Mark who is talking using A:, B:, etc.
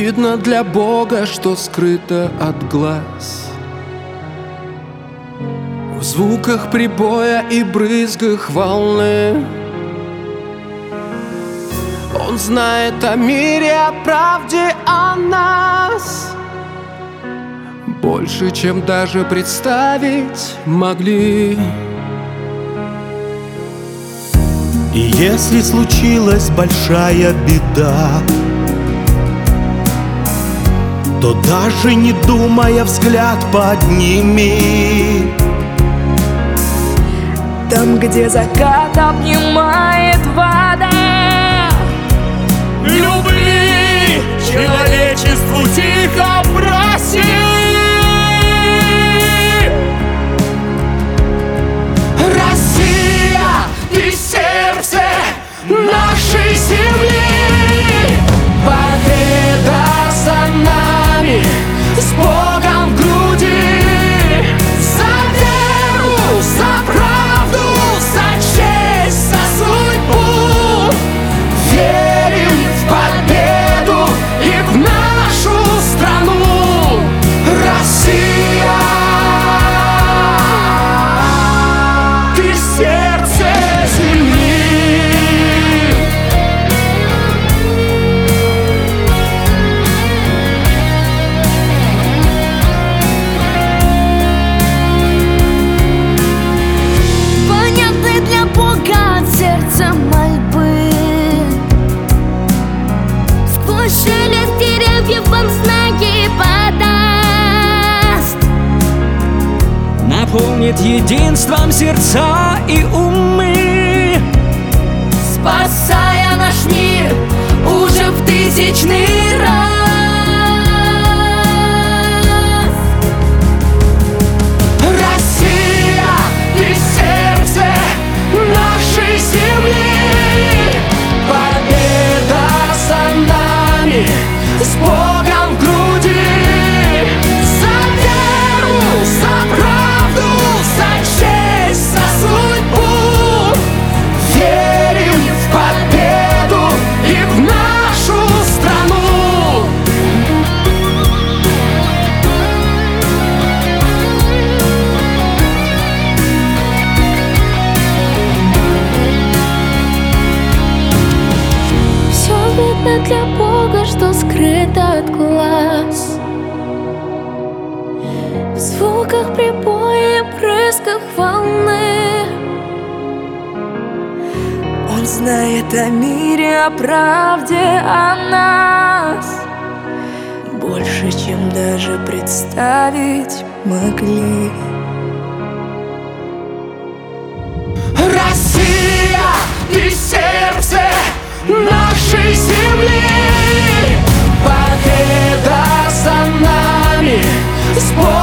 A: видно для Бога, что скрыто от глаз. В звуках прибоя и брызгах волны Он знает о мире, о правде, о нас больше, чем даже представить могли.
B: И если случилась большая беда, то даже не думая взгляд подними.
C: Там, где закат обнимает вода,
B: Любви человечеству тихо проси.
A: Россия, ты сердце нашей земли. Победа за нами, с Богом в груди. За веру, за правду, за честь, за судьбу. Верим в победу и в нашу страну. Россия, ты сердце земли.
C: понятны для Бога от сердца мольбы. Сквозь шелест деревьев вам знаки подаст,
D: наполнит единством сердца и умы,
C: спасая наш мир уже в тысячный раз.
A: Россия, ты сердце нашей земли. Победа за нами, с Богом в груди. За веру, за правду, за честь, за судьбу. Верим в победу и в нашу страну.
C: Все видно для Бога, что скрыто от глаз. В звуках прибоя и брызгах волны Он знает о мире, о правде, о нас больше, чем даже представить могли.
A: Россия, ты сердце нашей земли. Победа за нами, с Богом